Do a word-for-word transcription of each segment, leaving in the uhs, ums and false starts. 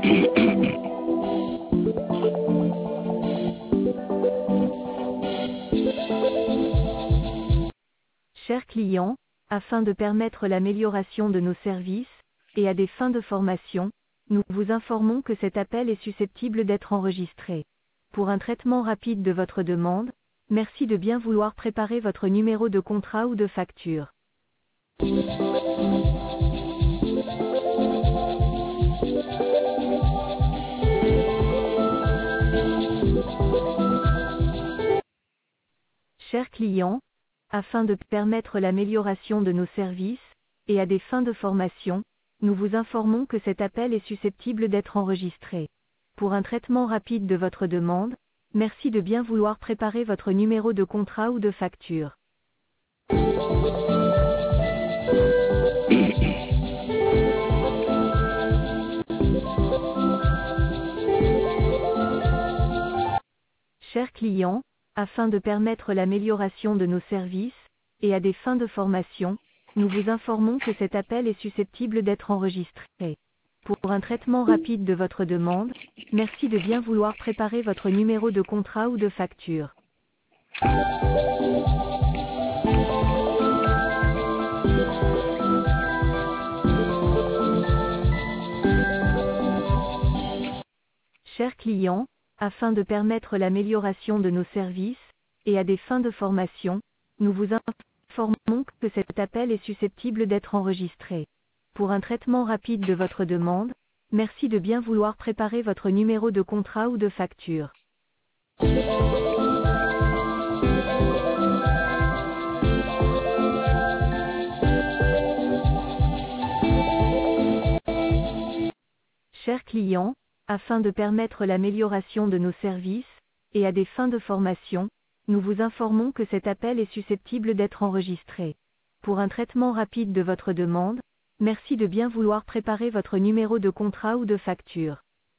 Chers clients, afin de permettre l'amélioration de nos services, et à des fins de formation, nous vous informons que cet appel est susceptible d'être enregistré. Pour un traitement rapide de votre demande, merci de bien vouloir préparer votre numéro de contrat ou de facture. Chers clients, afin de permettre l'amélioration de nos services, et à des fins de formation, nous vous informons que cet appel est susceptible d'être enregistré. Pour un traitement rapide de votre demande, merci de bien vouloir préparer votre numéro de contrat ou de facture. Chers clients, afin de permettre l'amélioration de nos services, et à des fins de formation, nous vous informons que cet appel est susceptible d'être enregistré. Pour un traitement rapide de votre demande, merci de bien vouloir préparer votre numéro de contrat ou de facture. Chers clients, afin de permettre l'amélioration de nos services, et à des fins de formation, nous vous informons que cet appel est susceptible d'être enregistré. Pour un traitement rapide de votre demande, merci de bien vouloir préparer votre numéro de contrat ou de facture. Chers clients, afin de permettre l'amélioration de nos services, et à des fins de formation, nous vous informons que cet appel est susceptible d'être enregistré. Pour un traitement rapide de votre demande, merci de bien vouloir préparer votre numéro de contrat ou de facture.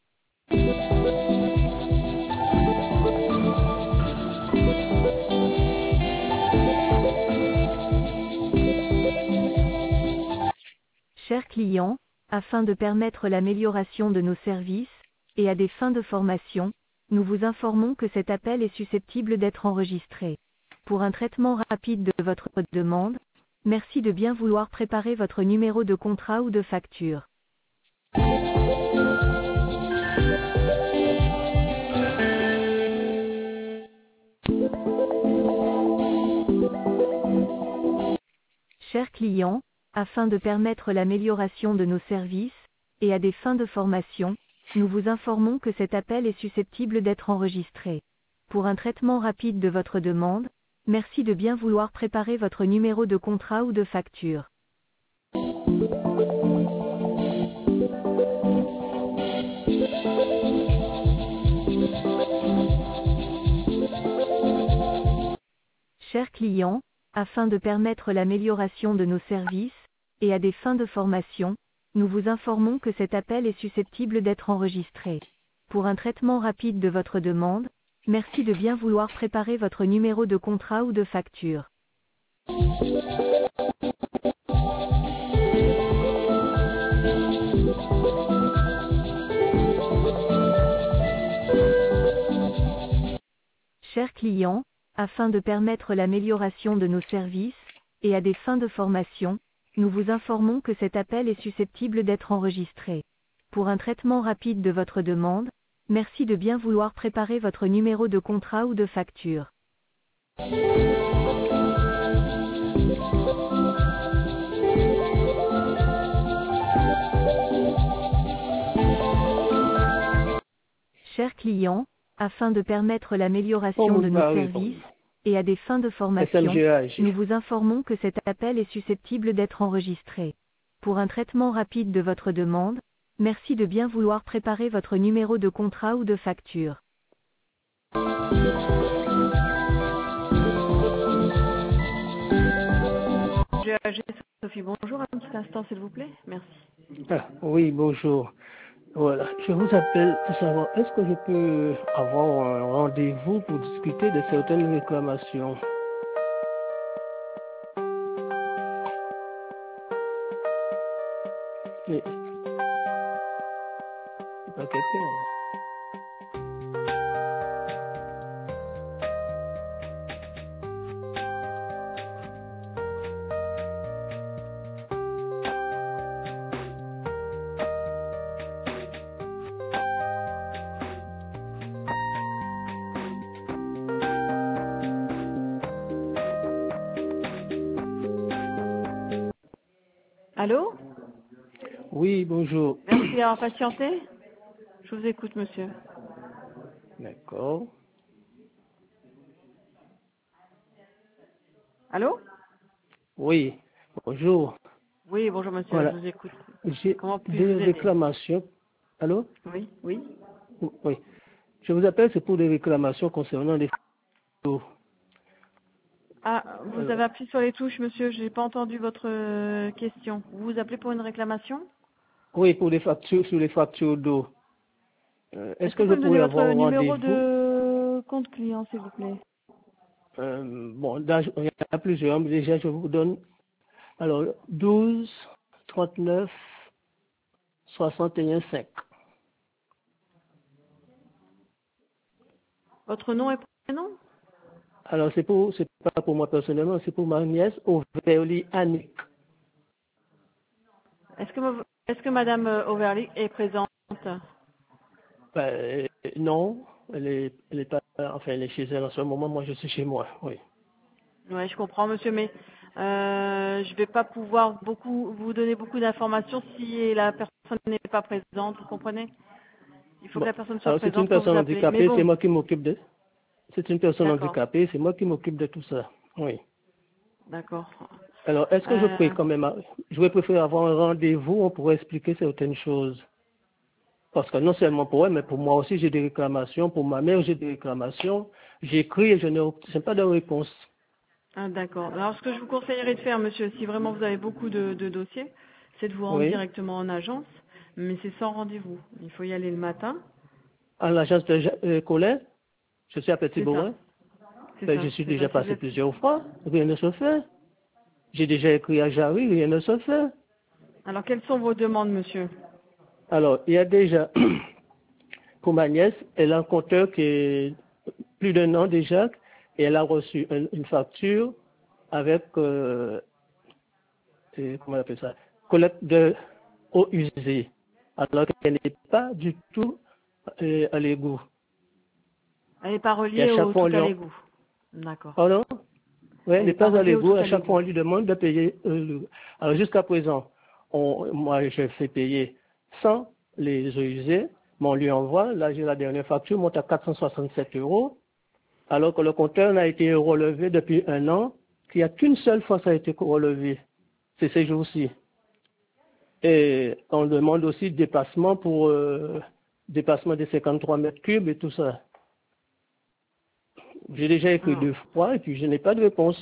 Chers clients, afin de permettre l'amélioration de nos services, et à des fins de formation, nous vous informons que cet appel est susceptible d'être enregistré. Pour un traitement rapide de votre demande, merci de bien vouloir préparer votre numéro de contrat ou de facture. Chers clients, afin de permettre l'amélioration de nos services, et à des fins de formation, nous vous informons que cet appel est susceptible d'être enregistré. Pour un traitement rapide de votre demande, merci de bien vouloir préparer votre numéro de contrat ou de facture. Chers clients, afin de permettre l'amélioration de nos services, et à des fins de formation, nous vous informons que cet appel est susceptible d'être enregistré. Pour un traitement rapide de votre demande, merci de bien vouloir préparer votre numéro de contrat ou de facture. Chers clients, afin de permettre l'amélioration de nos services, et à des fins de formation, nous vous informons que cet appel est susceptible d'être enregistré. Pour un traitement rapide de votre demande, merci de bien vouloir préparer votre numéro de contrat ou de facture. Chers clients, afin de permettre l'amélioration de nos services, et à des fins de formation, nous vous informons que cet appel est susceptible d'être enregistré. Pour un traitement rapide de votre demande, merci de bien vouloir préparer votre numéro de contrat ou de facture. G A G Sophie, bonjour, un petit instant s'il vous plaît, merci. Ah, oui, bonjour. Voilà, je vous appelle pour savoir, est-ce que je peux avoir un rendez-vous pour discuter de certaines réclamations? Et à quelqu'un. Allô? Oui, bonjour. Merci d'avoir patienté. Je vous écoute, monsieur. D'accord. Allô? Oui, bonjour. Oui, bonjour, monsieur, je Voilà. vous écoute. J'ai Comment puis-je des vous aider? réclamations. Allô? Oui, oui. Oui. Je vous appelle, c'est pour des réclamations concernant les photos. Ah, vous Alors, avez appuyé sur les touches, monsieur, j'ai pas entendu votre euh, question. Vous vous appelez pour une réclamation? oui, pour les factures, sur les factures d'eau. Euh, Est-ce Est-ce que que vous je pouvez me donner pourrais votre avoir un numéro rendez-vous? de compte client, s'il vous plaît? Euh, bon, là, je- il y en a plusieurs, mais déjà, je vous donne. Alors, douze, trente-neuf, soixante et un, cinq. Votre nom et prénom? Alors, c'est pour, c'est pas pour moi personnellement, c'est pour ma nièce, Auverly Annick. Est-ce que, me- est-ce que madame euh, Overly est présente? Ben, euh, non, elle est, elle est pas, enfin, elle est chez elle en ce moment, moi, je suis chez moi, oui. Oui, je comprends, monsieur, mais euh, je vais pas pouvoir beaucoup vous donner beaucoup d'informations si la personne n'est pas présente, vous comprenez? Il faut que Bon, la personne soit alors c'est une présente quand vous personne appelez. Mais handicapée, c'est bon, moi qui m'occupe de, c'est une personne d'accord, handicapée, c'est moi qui m'occupe de tout ça, oui. d'accord. Alors, est-ce que je pourrais Euh, quand même, je vais préférer avoir un rendez-vous, on pourrait expliquer certaines choses. Parce que non seulement pour elle, mais pour moi aussi, j'ai des réclamations. Pour ma mère, j'ai des réclamations. J'écris et je n'ai je n'ai pas de réponse. ah, d'accord. Alors, ce que je vous conseillerais de faire, monsieur, si vraiment vous avez beaucoup de, de dossiers, c'est de vous rendre Oui. directement en agence, mais c'est sans rendez-vous. Il faut y aller le matin, À l'agence de Ja- euh, Colin, je suis à c'est ça, Petit-Bourrin. c'est Ben, je ça, suis c'est ça. déjà Si vous passé êtes... plusieurs fois. Rien ne se fait. J'ai déjà écrit à Jarry, rien ne se fait. Alors, quelles sont vos demandes, monsieur? Alors, il y a déjà, pour ma nièce, elle a un compteur qui est plus d'un an déjà, et elle a reçu un- une facture avec, euh, et comment on appelle ça, collecte de eau usée, alors qu'elle n'est pas du tout euh, à l'égout. Elle n'est pas Et à reliée chaque au fois, tout on lui à en... l'égout. D'accord. Pardon? Oui, elle Elle n'est n'est pas pas à reliée au l'égout. tout À à chaque fois, l'égout. on lui demande de payer. euh, le- Alors, jusqu'à présent, on... moi, je fais payer sans les eaux usées, mais on lui envoie. Là, j'ai la dernière facture, monte à quatre cent soixante-sept euros, alors que le compteur n'a été relevé depuis un an, qu'il n'y a qu'une seule fois ça a été relevé. C'est ces jours-ci. Et on demande aussi dépassement pour euh, dépassement des cinquante-trois mètres cubes et tout ça. J'ai déjà écrit Alors, deux fois et puis je n'ai pas de réponse.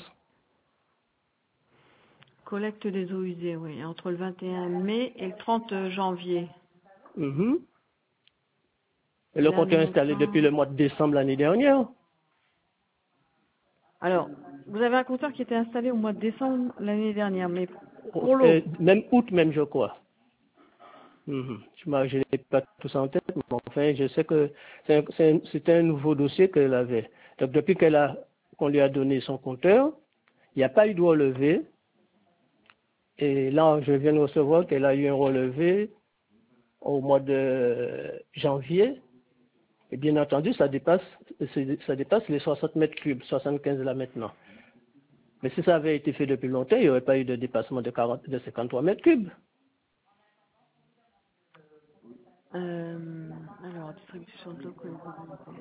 collecte des eaux usées, oui, entre le vingt et un mai et le trente janvier. Mhm. Et Et le là, le compteur est installé depuis montant... le mois de décembre l'année dernière. Alors, vous avez un compteur qui était installé au mois de décembre l'année dernière, mais pour l'eau. Euh, même août même, je crois. Mhm. Je m'en- je n'ai pas tout ça en tête, mais enfin, je sais que c'est un, c'est un- c'était un nouveau dossier qu'elle avait. Donc depuis qu'elle a, qu'on lui a donné son compteur, il n'y a pas eu de relevé. Et là, je viens de recevoir qu'elle a eu un relevé au mois de janvier. Et bien entendu, ça dépasse, c'est- ça dépasse les soixante mètres cubes, soixante-quinze là maintenant. Mais si ça avait été fait depuis longtemps, il n'y aurait pas eu de dépassement de, quarante, de cinquante-trois mètres cubes. Euh, alors, distribution de l'eau. collectivité.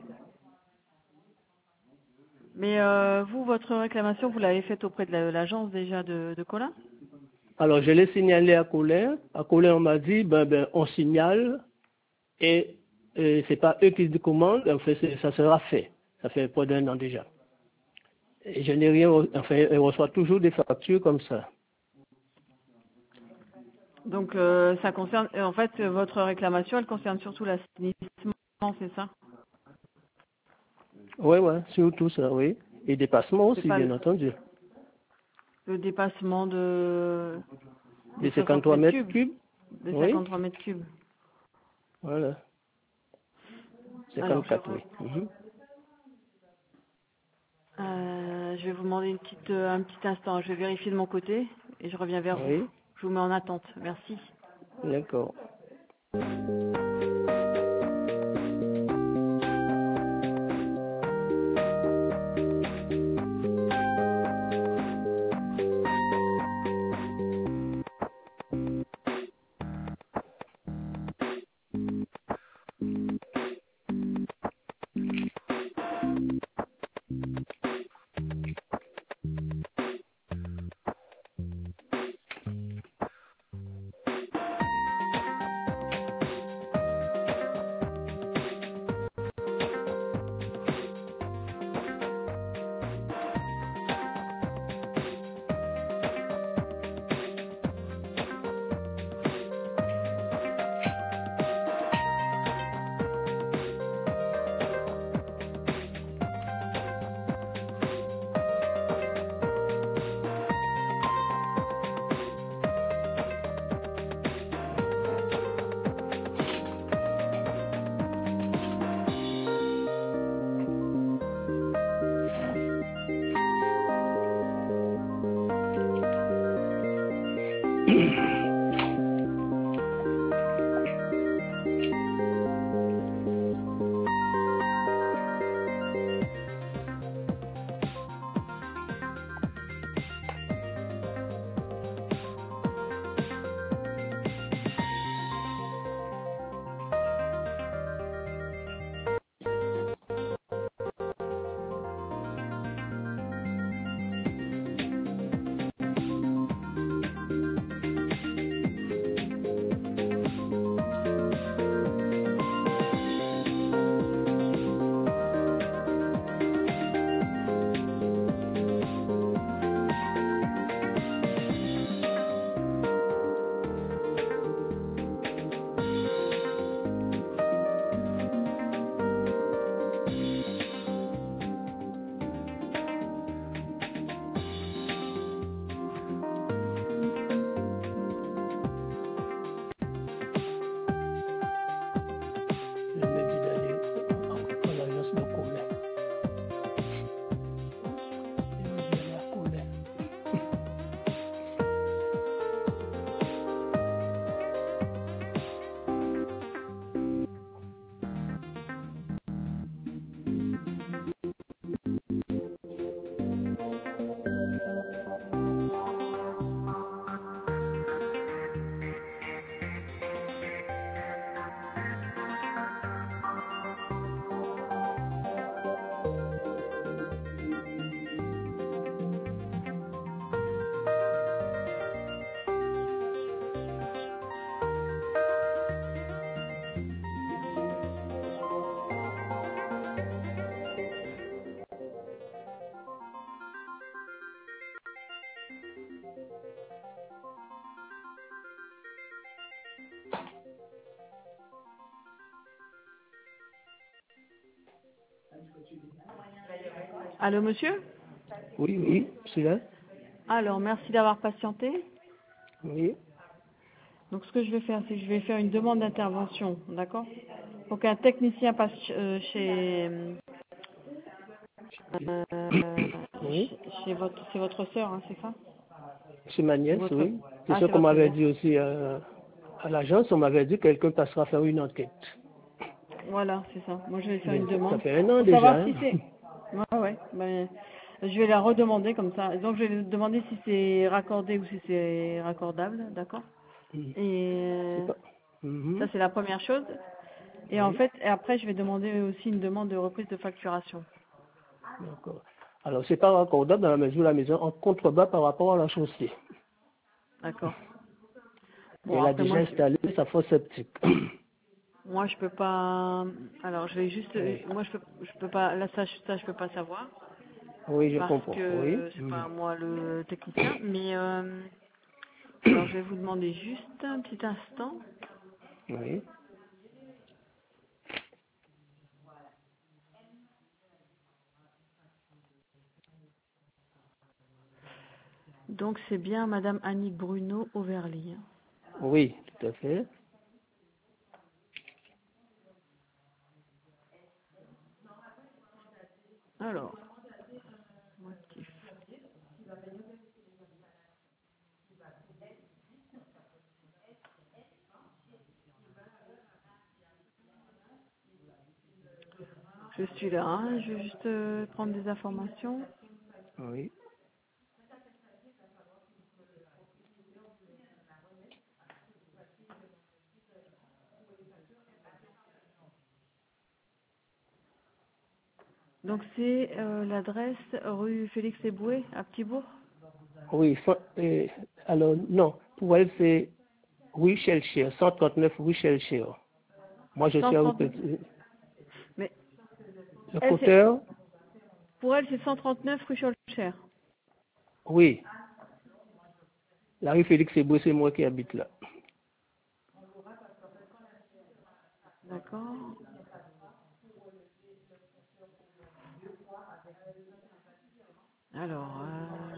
Mais euh, vous, votre réclamation, vous l'avez faite auprès de la- l'agence déjà de, de Colin? Alors, je l'ai signalé à Colin. À Colin, on m'a dit, ben, ben, on signale et, et c'est pas eux qui commandent, en fait, c'est- ça sera fait. Ça fait près d'un an déjà. Et je n'ai rien, re- enfin, elle reçoit toujours des factures comme ça. Donc, euh, ça concerne, euh, en fait, euh, votre réclamation, elle concerne surtout l'assainissement, c'est ça? Oui, oui, surtout ça, oui. Et dépassement C'est aussi, pas bien le, entendu. le dépassement de des Des soixante cinquante-trois mètres mètres cubes, cubes, des oui, cinquante-trois mètres cubes. voilà. Alors, je vais, cinquante-quatre, vous, oui. Mhm. euh, je vais vous demander une petite, euh, un petit instant. Je vais vérifier de mon côté et je reviens vers vous. Oui, Je vous mets en attente. Merci. d'accord. Je me dis d'aller à l'agence de Colin. Je me dis d'aller à Colin. Allô, monsieur? Oui, oui, c'est là. Alors, merci d'avoir patienté. Oui, Donc, ce que je vais faire, c'est que je vais faire une demande d'intervention, d'accord? Pour qu'un technicien passe euh, chez, euh, oui. chez, chez votre, c'est votre sœur, hein, c'est ça? C'est ma Ou nièce, votre, oui. C'est ah, ce c'est qu'on votre m'avait nièce. dit aussi euh, à l'agence. On m'avait dit que quelqu'un passera faire une enquête. Voilà, c'est ça. Moi, je vais faire Mais une ça ça demande fait un an pour déjà. savoir si Hein. c'est. Ouais, ouais. Ben, je vais la redemander comme ça. Donc, je vais lui demander si c'est raccordé ou si c'est raccordable, d'accord? Mhm. Et C'est euh, pas. ça, Mhm. c'est la première chose. Et en Oui, fait, et après, je vais demander aussi une demande de reprise de facturation. d'accord. Alors, c'est pas raccordable dans la mesure où la maison en contrebas par rapport à la chaussée. D'accord. Et Bon, elle a après, déjà moi, je, installé sa fosse septique. moi, je peux pas. Alors, je vais juste. Oui, Moi, je peux, je peux pas. Là, ça, je- ça, je peux pas savoir oui, je parce comprends. Oui. que c'est Mhm. pas moi le technicien. Mais euh, alors, je vais vous demander juste un petit instant. Oui. Donc, c'est bien Madame Annick Bruno Auverly. Oui, tout à fait. Alors, motif. Je suis là, hein, je vais juste euh, prendre des informations. Oui. Donc c'est euh, l'adresse rue Félix Eboué à Petitbourg. Oui, cent- euh, alors non, pour elle c'est rue Shelcher, cent trente-neuf rue Shelcher. Moi je suis à rue cent trente-neuf. Petit- Mais le elle, c'est, compteur, pour elle, c'est cent trente-neuf rue Cholcher. oui. La rue Félix Eboué, c'est moi qui habite là. D'accord. Alors, euh,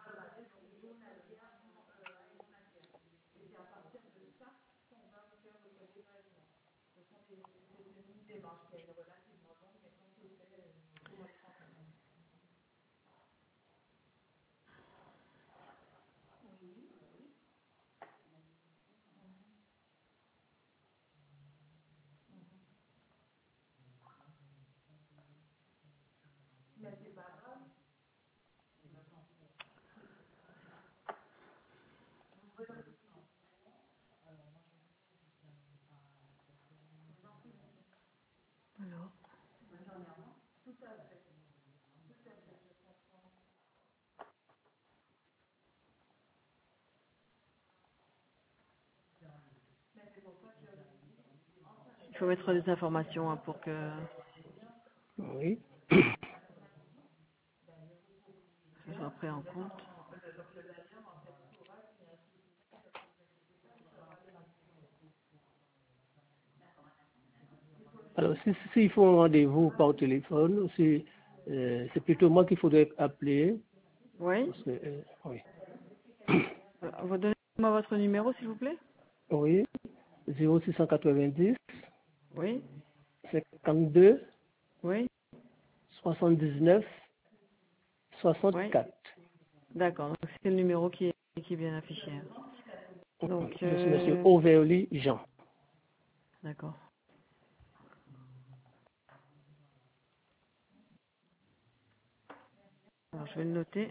alors, il faut mettre des informations hein, pour que Oui. ce soit pris en compte. Alors si s'il faut un rendez-vous par téléphone, c'est euh, c'est plutôt moi qu'il faudrait appeler. Oui. Parce que, euh, oui. Euh, Vous donnez-moi votre numéro, s'il vous plaît. Oui. zéro six cent quatre-vingt-dix Oui. cinquante-deux Oui. soixante-dix-neuf Oui. soixante-quatre. D'accord. Donc c'est le numéro qui est, qui est bien affiché. Donc, Je suis monsieur euh, Auverly Jean. d'accord. Alors je vais le noter.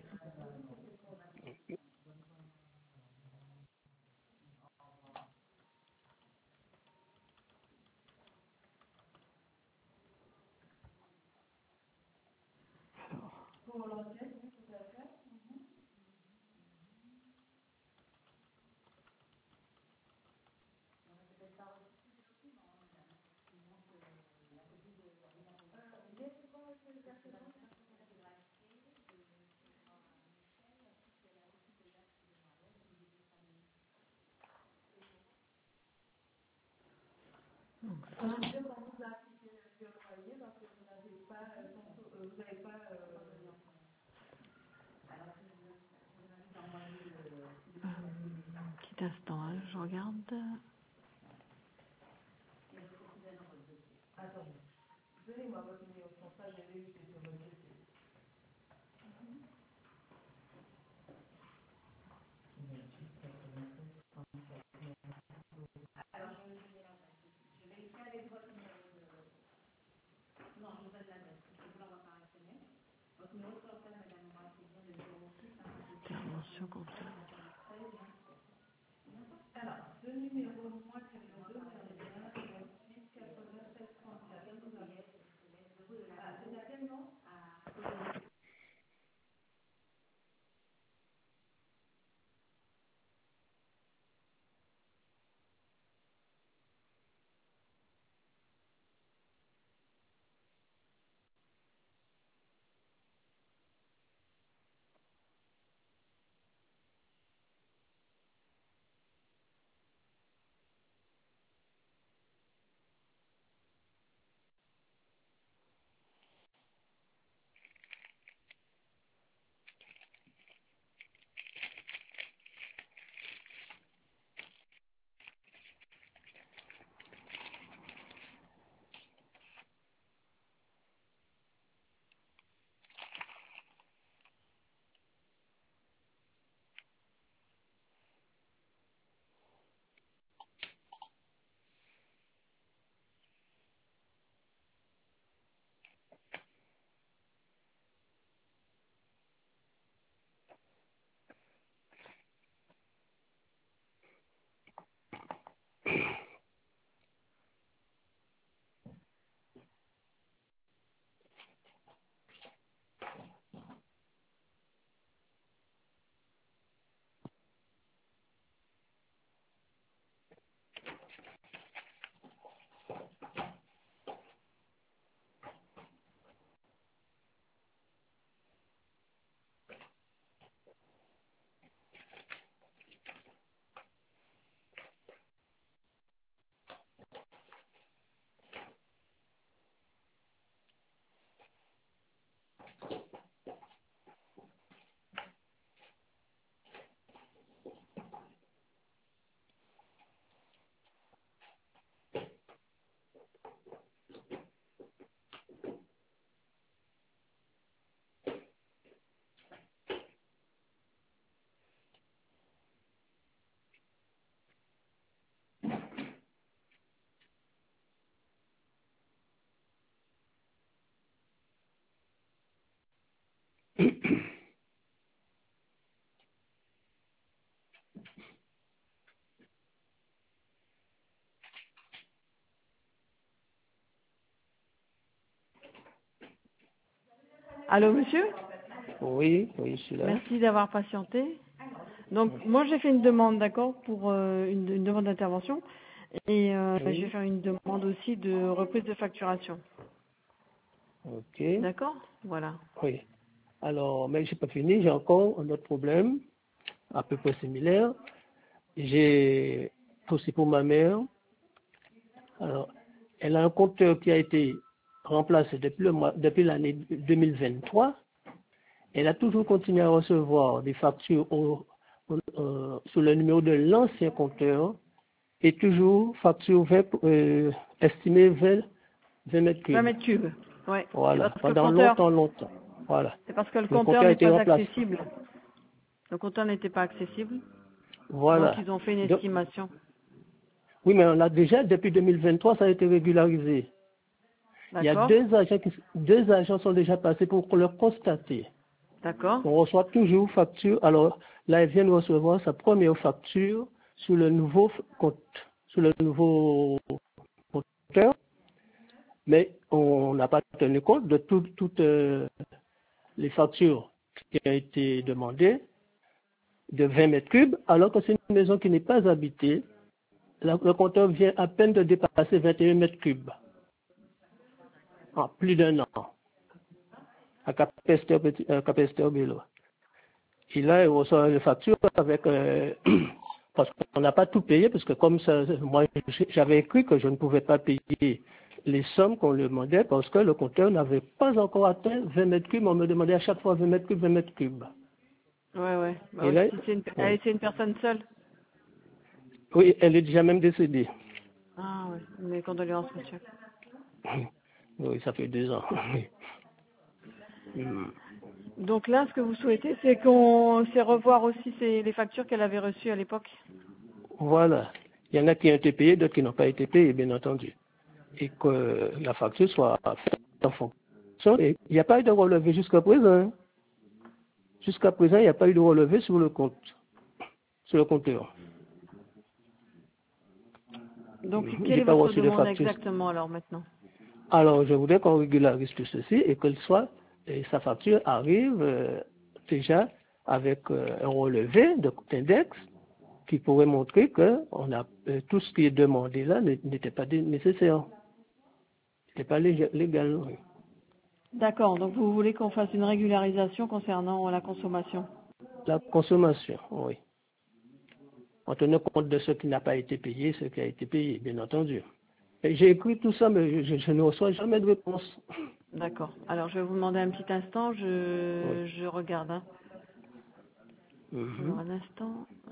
Donc ça. Euh, petit instant, hein, je regarde. Intervention comptable. Allô, monsieur? Oui, oui, je suis là. Merci d'avoir patienté. Donc, moi, j'ai fait une demande, d'accord, pour euh, une, une demande d'intervention. Et euh, je vais Oui, faire une demande aussi de reprise de facturation. ok, D'accord? Voilà. oui. Alors, mais j'ai pas fini, j'ai encore un autre problème, à peu près similaire. J'ai aussi pour ma mère. Alors, elle a un compteur qui a été remplacé depuis le mois, depuis l'année deux mille vingt-trois. Elle a toujours continué à recevoir des factures au, au, euh, sous le numéro de l'ancien compteur et toujours facture vingt, euh, estimée vingt, vingt mètres vingt cubes. mètres cubes. Ouais. C'est Voilà, parce que le pendant compteur, longtemps, longtemps. Voilà. c'est parce que le Le compteur compteur a n'est été pas remplacé. accessible. Le compteur n'était pas accessible. Donc, Voilà. ils ont fait une Donc, estimation. oui, mais on a déjà, depuis deux mille vingt-trois, ça a été régularisé. Il y a D'accord? deux agents qui, deux agents sont déjà passés pour le constater. D'accord? On reçoit toujours facture. Alors, là, elle vient de recevoir sa première facture sur le nouveau compte, sur le nouveau compteur, mais on n'a pas tenu compte de tout- toutes euh, les factures qui ont été demandées de vingt mètres cubes, alors que c'est une maison qui n'est pas habitée. La- le compteur vient à peine de dépasser vingt et un mètres cubes en plus d'un an à Capesterre Petit- euh, Capesterre Bello. Et là, il reçoit une facture avec... euh, parce qu'on n'a pas tout payé, parce que comme ça, moi, j'avais écrit que je ne pouvais pas payer les sommes qu'on lui demandait parce que le compteur n'avait pas encore atteint vingt mètres cubes. On me demandait à chaque fois vingt mètres cubes, vingt mètres cubes. Ouais, ouais. Bah Et oui, là, si c'est une, oui, elle, c'est une personne seule. oui, elle est déjà même décédée. Ah ouais. Mes condoléances, monsieur. Oui, ça fait deux ans. Hmm. Donc là, ce que vous souhaitez, c'est qu'on sait revoir aussi ces, les factures qu'elle avait reçues à l'époque. Voilà. Il y en a qui ont été payés, d'autres qui n'ont pas été payés, bien entendu. Et que la facture soit faite en fonction. Et il n'y a pas eu de relevé jusqu'à présent. Hein. Jusqu'à présent, il n'y a pas eu de relevé sur le compte, sur le compteur. Donc, Mhm. quelle J'ai est pas votre reçu de demande facture. exactement alors maintenant? Alors, je voudrais qu'on régularise tout ceci et que soit et sa facture arrive euh, déjà avec euh, un relevé de d'index qui pourrait montrer que on a euh, tout ce qui est demandé là n'était pas dé- nécessaire, n'était pas lég- légal. Oui. D'accord. Donc, vous voulez qu'on fasse une régularisation concernant la consommation? La consommation, oui. En tenant compte de ce qui n'a pas été payé, ce qui a été payé, bien entendu. Et j'ai écrit tout ça, mais je, je ne reçois jamais de réponse. D'accord. Alors, je vais vous demander un petit instant. Oui. Je, je regarde. Hein. Alors, Mhm. un instant. Euh,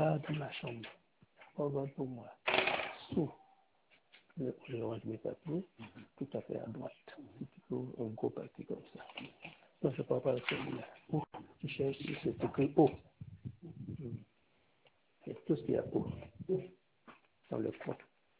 là dans ma chambre. Regarde pour moi. Sous. Je, je range mes papiers tout à fait à droite. Si tu trouves un gros papier comme ça. Non, je ne parle pas de celui-là. Oh, tu cherches si c'est écrit O. C'est tout ce qu'il y a O dans le compte.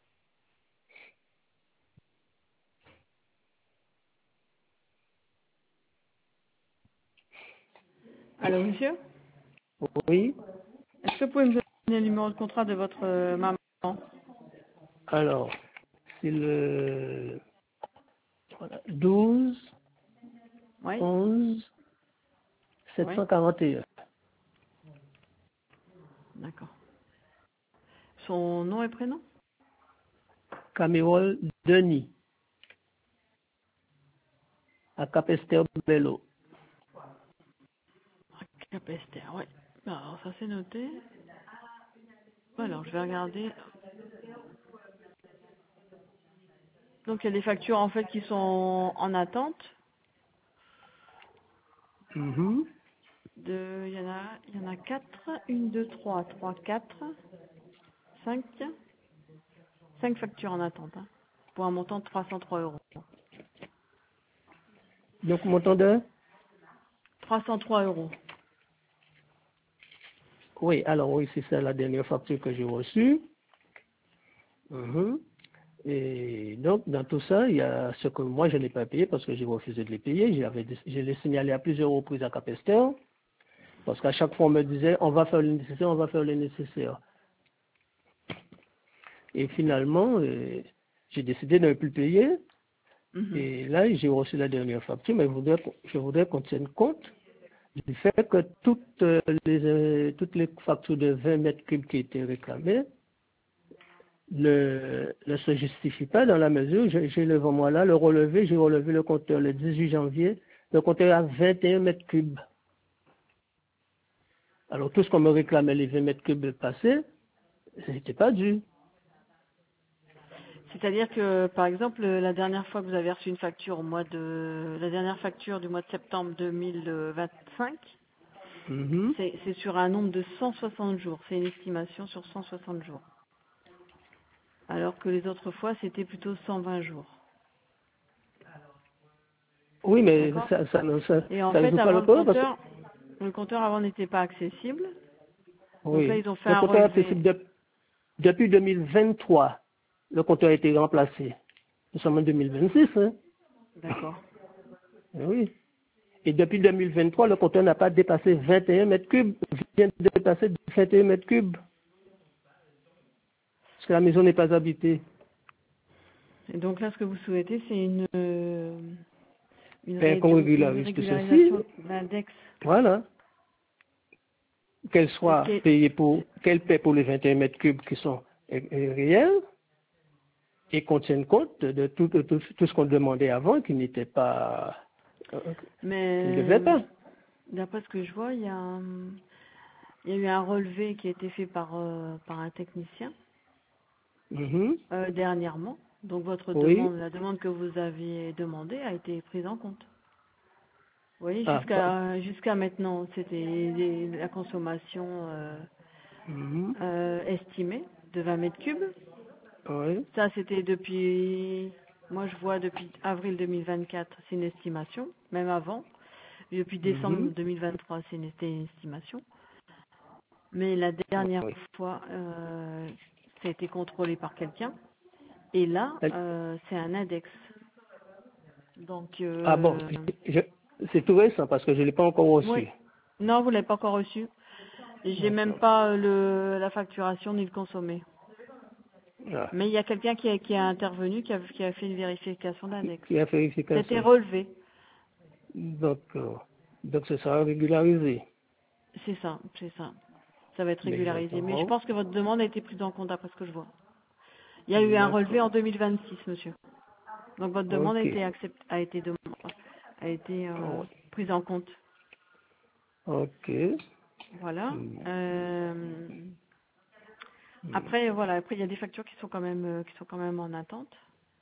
Allô, monsieur? Oui. Est-ce que vous pouvez me donner le numéro de contrat de votre euh, maman? Alors, c'est le voilà, douze, Oui. onze, sept Oui. cent quarante et un. D'accord. Son nom et prénom? Camérol Denis, à Capester Bello. Capester, oui. Alors, ça c'est noté. Alors, je vais regarder. Donc, il y a des factures en fait qui sont en attente. Mhm. De, il y en a, il y en a quatre. Une, deux, trois, trois, quatre, cinq. Cinq factures en attente. Hein, pour un montant de trois cent trois euros. Donc, montant de? trois cent trois euros. Oui, alors oui, c'est ça la dernière facture que j'ai reçue. Mhm. Et donc, dans tout ça, il y a ce que moi, je n'ai pas payé parce que j'ai refusé de les payer. J'avais, je l'ai signalé à plusieurs reprises à Capester. Parce qu'à chaque fois, on me disait, on va faire le nécessaire, on va faire le nécessaire. Et finalement, euh, j'ai décidé de ne plus payer. Mhm. Et là, j'ai reçu la dernière facture, mais je voudrais, je voudrais qu'on tienne compte du fait que toutes les, euh, toutes les factures de vingt mètres cubes qui étaient réclamées ne, ne se justifient pas dans la mesure, j'ai j'ai devant moi là le relevé, j'ai relevé le compteur le dix-huit janvier, le compteur est à vingt et un mètres cubes. Alors tout ce qu'on me réclamait les vingt mètres cubes passés, ce n'était pas dû. C'est-à-dire que, par exemple, la dernière fois que vous avez reçu une facture au mois de, la dernière facture du mois de septembre deux mille vingt-cinq, Mhm. c'est c'est sur un nombre de cent soixante jours. C'est une estimation sur cent soixante jours. Alors que les autres fois, c'était plutôt cent vingt jours. Oui, mais D'accord? ça, ça, ne- ça, Et en ça ne fait, joue pas avant le le problème parce que, compteur, le compteur avant n'était pas accessible. Donc là, oui, ils ont fait le un compteur est relevé. accessible de- depuis deux mille vingt-trois. Le compteur a été remplacé. Nous sommes en deux mille vingt-six, hein? D'accord. Eh oui. Et depuis deux mille vingt-trois, le compteur n'a pas dépassé vingt et un mètres cubes, vient de dépasser vingt et un mètres cubes. Parce que la maison n'est pas habitée. Et donc là, ce que vous souhaitez, c'est une, euh, une, Ben, qu'on rédu- une régularise tout ceci, régularisation de l'index. voilà. Qu'elle C'est ce soit qui est, payée pour, qu'elle paie pour les vingt et un mètres cubes qui sont euh, euh, réels, et qu'on tienne compte de tout, de tout, tout ce qu'on demandait avant qui n'était pas, euh, qui ne devait mais pas. d'après ce que je vois, il y a, un- il y a eu un relevé qui a été fait par, euh, par un technicien Mhm. euh, dernièrement. Donc votre Oui. demande, la demande que vous aviez demandée a été prise en compte. Vous voyez, Ah, bah, jusqu'à jusqu'à maintenant, c'était les- la consommation euh, mhm. euh, estimée de vingt mètres cubes. Oui. Ça, c'était depuis, moi je vois depuis avril deux mille vingt-quatre, c'est une estimation, même avant. Depuis décembre Mhm. deux mille vingt-trois, c'est une, c'était une estimation. Mais la dernière Oui. fois, euh, ça a été contrôlé par quelqu'un. Et là, Elle- euh, c'est un index. Donc, Ah bon, euh, je- c'est tout récent parce que je ne l'ai pas encore oui. reçu. Non, vous l'avez pas encore reçu. Et j'ai même D'accord. pas euh, le, la facturation ni le consommé. Ah. Mais il y a quelqu'un qui a, qui a intervenu, qui a, qui a fait une vérification Qui, d'index. qui a C'était vérification. relevé. Donc, euh, donc ce sera régularisé. C'est ça, c'est ça. Ça va être Mais régularisé. Mais je j'attends. pense que votre demande a été prise en compte d'après ce que je vois. Il y a eu un relevé D'accord. en deux mille vingt-six, monsieur. Donc votre demande a Ok. été acceptée, a été, dem- a été euh, Oh, prise en compte. ok. Voilà. Hmm. Euh, Hmm. après, voilà. Après, il y a des factures qui sont quand même, euh, qui sont quand même en attente.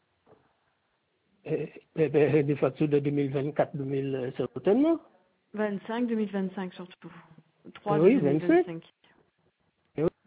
Eh, eh ben, des factures de deux mille vingt-quatre, deux mille, euh, certainement. vingt-cinq, deux mille vingt-cinq surtout. Eh trois de oui, vingt-cinq. deux mille vingt-cinq. Eh oui,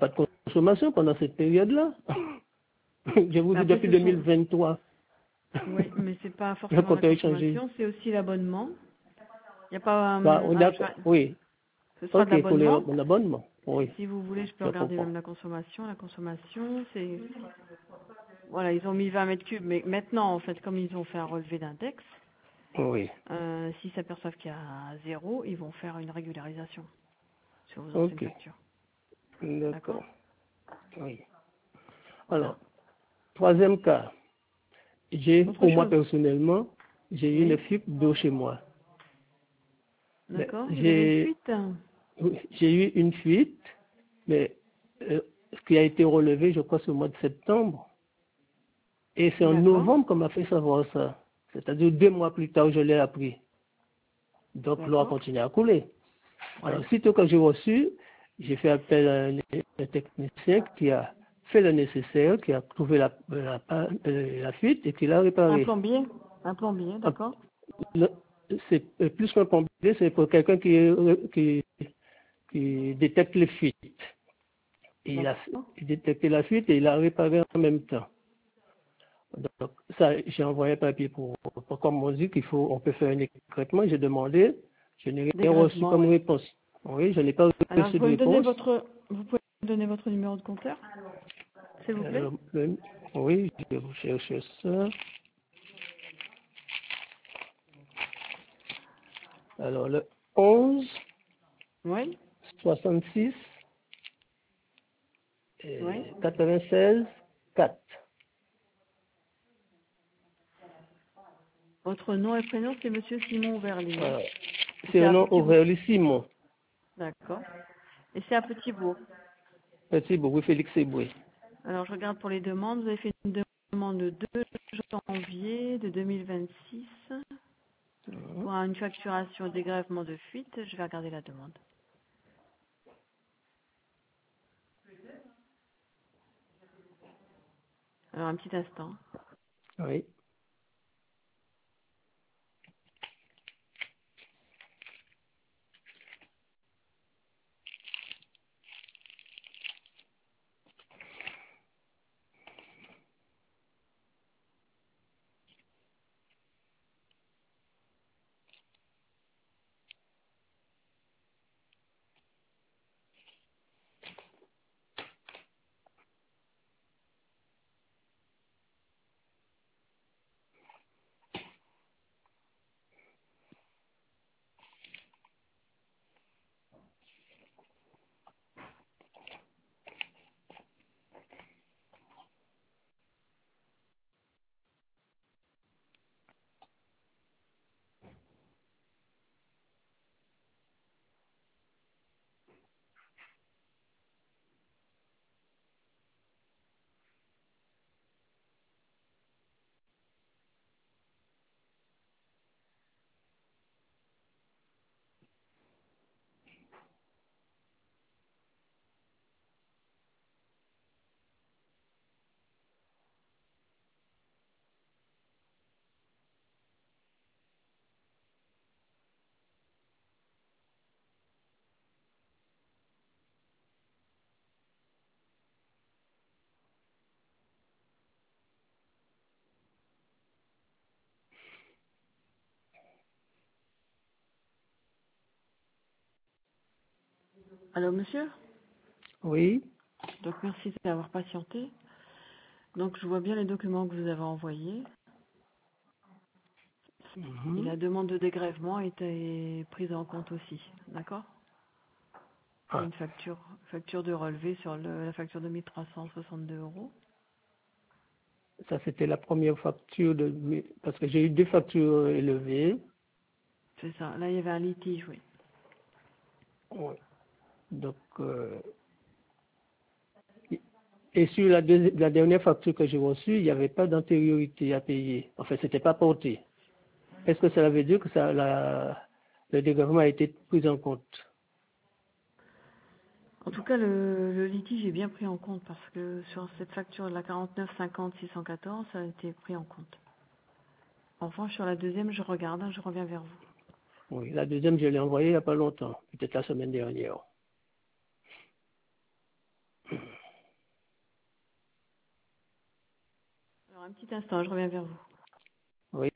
pas de consommation pendant cette période-là. Je vous dis Après, depuis ce deux sont- mille vingt-trois. Oui, mais c'est pas Le forcément la compteur est changé. consommation, c'est aussi l'abonnement. Il n'y a pas Bah, euh, on un a- choix. oui. Ce sera de Ok, pour les- l'abonnement. mon abonnement. Oui, Si vous voulez, je peux je regarder comprends. même la consommation. La consommation, c'est... Voilà, ils ont mis vingt mètres cubes, mais maintenant, en fait, comme ils ont fait un relevé d'index, Oui. euh, s'ils s'aperçoivent qu'il y a zéro, ils vont faire une régularisation sur vos anciennes Ok. factures. D'accord. Oui. Voilà. Alors, troisième cas. J'ai, Autre pour moi chose. personnellement, j'ai eu une Oui. fuite d'eau chez moi. Mais D'accord. Vous avez une j'ai, fuite. j'ai eu une fuite, mais euh, ce qui a été relevé, je crois, c'est au mois de septembre. Et c'est en D'accord. novembre qu'on m'a fait savoir ça. C'est-à-dire deux mois plus tard, je l'ai appris. Donc l'eau a D'accord. continué à couler. Alors, Oui. sitôt que j'ai reçu, j'ai fait appel à un, un technicien qui a fait le nécessaire, qui a trouvé la, la, la, la fuite et qui l'a Un réparée. plombier. Un plombier, d'accord. Le- C'est euh, plus qu'un plombier, c'est pour quelqu'un qui, qui, qui détecte les fuites. Et il a D'accord. il détecté la fuite et il a réparé en même temps. Donc, ça, j'ai envoyé un papier pour, pour comme on dit qu'il faut, on peut faire un écrètement. J'ai demandé, je n'ai rien reçu Dégrèvement, comme oui. réponse. Oui, je n'ai pas Alors, vous reçu de pouvez me donner réponse. votre, vous pouvez me donner votre numéro de compteur, s'il vous plaît. Alors, le- oui, je vais vous chercher ça. Alors, le onze, Oui. soixante-six, Oui. et quatre-vingt-seize, quatre. Votre nom et prénom, c'est Monsieur Simon Verly. Hein. Euh, Et c'est c'est un à nom Petit Bourg. Aurélie Simon. D'accord. Et c'est à Petit Bourg. Petit Bourg, oui, Félix Eboué. Alors, je regarde pour les demandes. Vous avez fait une demande le deux janvier de deux mille vingt-six Mhm. pour une facturation et dégrèvement de fuite. Je vais regarder la demande. Alors, un petit instant. Oui. Allô, monsieur. Oui. Donc, merci d'avoir patienté. Donc, je vois bien les documents que vous avez envoyés. Et Mhm. la demande de dégrèvement était prise en compte aussi. D'accord? Pour Ah, une facture, facture de relevé sur le- la facture de mille trois cent soixante-deux euros. ça, c'était la première facture de mes- parce que j'ai eu deux factures élevées. C'est ça. Là, il y avait un litige, oui. Ouais. Donc, euh, et sur la, deuxi- la dernière facture que j'ai reçue, il n'y avait pas d'antériorité à payer. Enfin, c'était pas porté. Est-ce que cela veut dire que ça, la, le dégrèvement a été pris en compte? En tout cas, le, le litige est bien pris en compte parce que sur cette facture de la quarante-neuf cinquante six cent quatorze, ça a été pris en compte. En revanche, sur la deuxième, je regarde, hein, je reviens vers vous. Oui, la deuxième, je l'ai envoyée il n'y a pas longtemps, peut-être la semaine dernière. un petit instant, je reviens vers vous. Oui.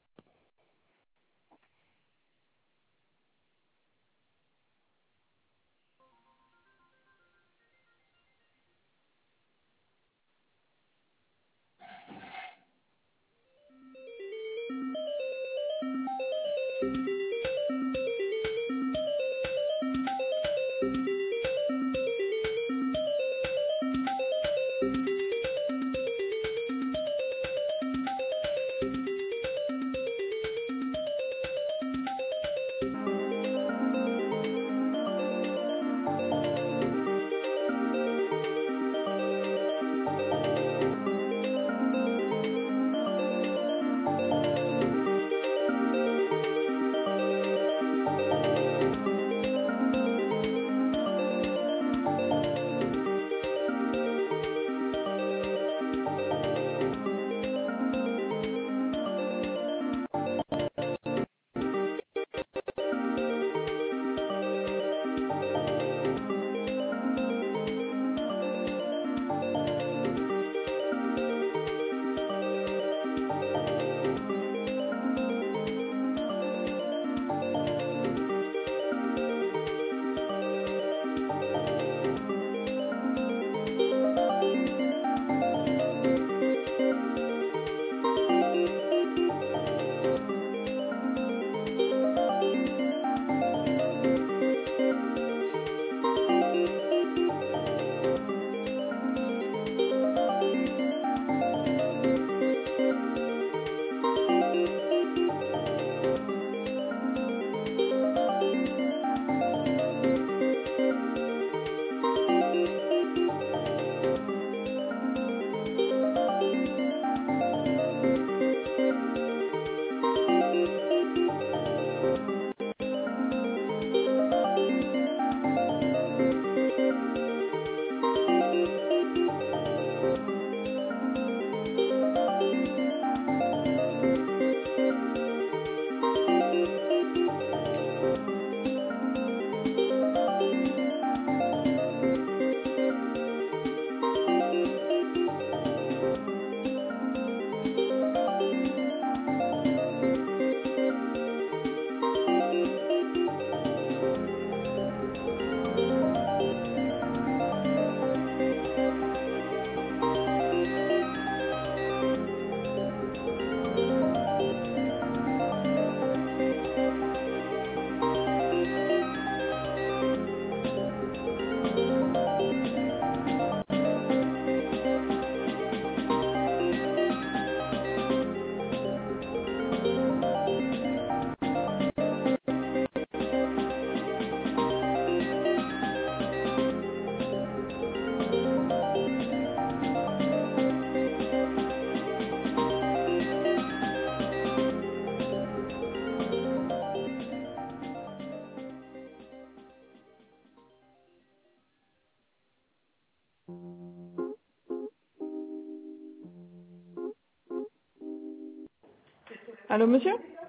Allô, monsieur?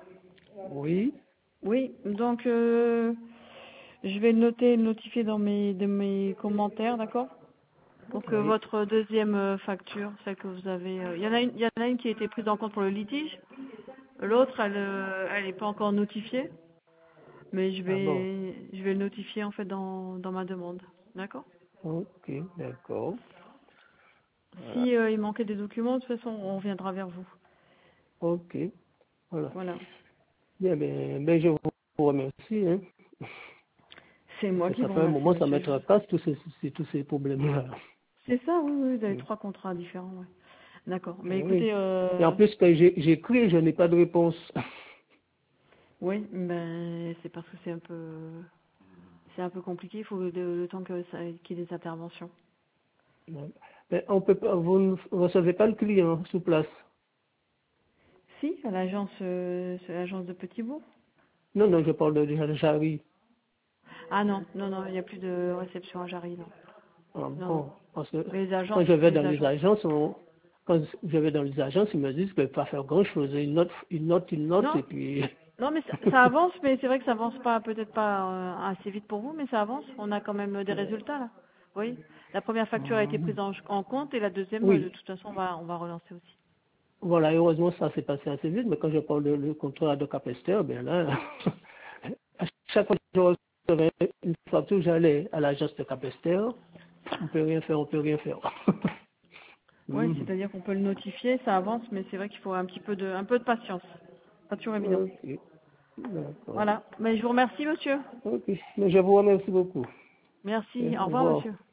Oui. Oui, donc euh, je vais le noter, le notifier dans mes, de mes commentaires, d'accord? Pour que Oui. votre deuxième euh, facture, celle que vous avez, euh, il y en a une, il y en a une qui a été prise en compte pour le litige. L'autre, elle, euh, elle n'est pas encore notifiée, mais je Ah bon. vais, je vais le notifier en fait dans, dans ma demande, d'accord? Ok, d'accord. Voilà. Si euh, il manquait des documents, de toute façon, on reviendra vers vous. Ok. Voilà. Voilà. Bien, ben, ben je vous remercie. Hein. C'est moi Et qui ça vous fait un remercie, moment, ça me monsieur. tracasse tous ces, ces- tous ces problèmes-là. C'est ça, oui, oui, vous avez Mm. trois contrats différents, ouais. D'accord. Mais Eh oui. écoutez, Et en euh, plus, quand j'ai- j'écris, je n'ai pas de réponse. oui, ben c'est parce que c'est un peu, c'est un peu compliqué. Il faut le, le temps que ça, qu'il y ait des interventions. Ouais. Mais on peut pas, vous ne recevez pas le client sous place. Si, à l'agence, euh, c'est l'agence de Petitbourg. Non, non, je parle de Jarry. Ah non, non, non, il n'y a plus de réception à Jarry, non. Ah Non, non. bon, parce que Mais les quand agences, je vais dans les les agences. agences, on- quand je vais dans les agences, ils me disent qu'ils ne peuvent pas faire grand-chose. Ils notent, ils notent, ils notent, Non, et puis... non, mais ça, ça avance, mais c'est vrai que ça avance pas, peut-être pas euh, assez vite pour vous, mais ça avance. On a quand même des résultats là. Oui. La première facture a été prise en, en compte et la deuxième, euh, de Oui, toute façon, on va, on va relancer aussi. voilà, heureusement, ça s'est passé assez vite, mais quand je parle le, le contrat de Capester, bien là, à chaque fois que je recevais une facture, j'allais à l'agence de Capester, on peut rien faire, on peut rien faire. Oui, Mhm. c'est-à-dire qu'on peut le notifier, ça avance, mais c'est vrai qu'il faut un petit peu de, un peu de patience. Pas toujours évident. Ok, d'accord. Voilà. Mais je vous remercie, monsieur. Ok, mais je vous remercie beaucoup. Merci. Ok, Au au revoir, revoir. monsieur.